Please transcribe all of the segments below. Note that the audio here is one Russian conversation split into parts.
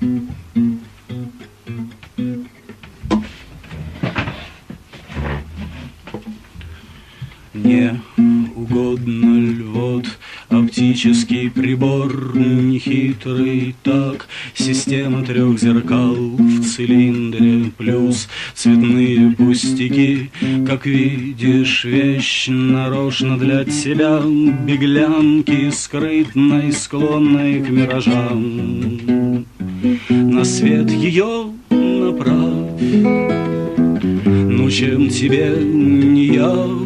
Не угодно ль вот оптический прибор нехитрый так, система 3 зеркал в цилиндре плюс цветные пустяки, как видишь, вещь нарочно для тебя, беглянки скрытной, склонной к миражам. На свет ее направь, ну чем тебе не явь,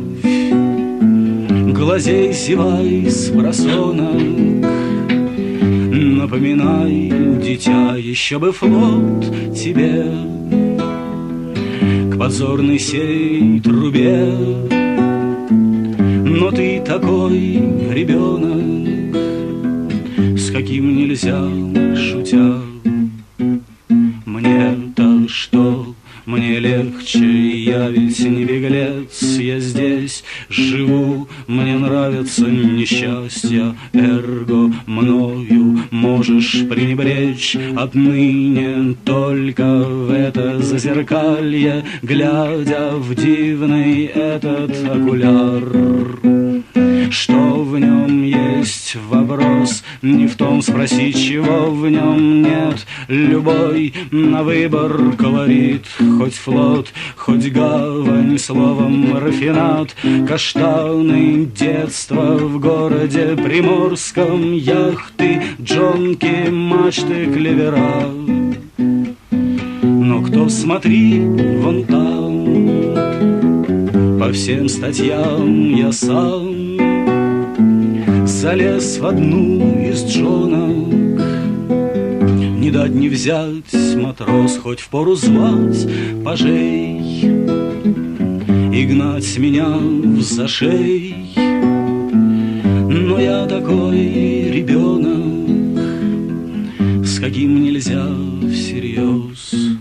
глазей зевай спросонок, напоминай, дитя, еще бы флот тебе к позорной сей трубе. Но ты такой ребенок, с каким нельзя, шутя. Мне-то что? Мне легче, я ведь не беглец, я здесь живу, мне нравится несчастье, эрго мною можешь пренебречь отныне только в это зазеркалье, глядя в дивный этот окуляр. Что в нем есть вопрос, не в том спроси, чего в нем нет. Любой на выбор колорит, хоть флот, хоть гавань, словом рафинат, каштаны детства в городе приморском, яхты, джонки, мачты, клевера. Но кто, смотри, вон там, по всем статьям я сам залез в одну из джонок. Не дать не взять, матрос, хоть впору звать пажей и гнать меня в зашей. Но я такой ребенок, с каким нельзя всерьез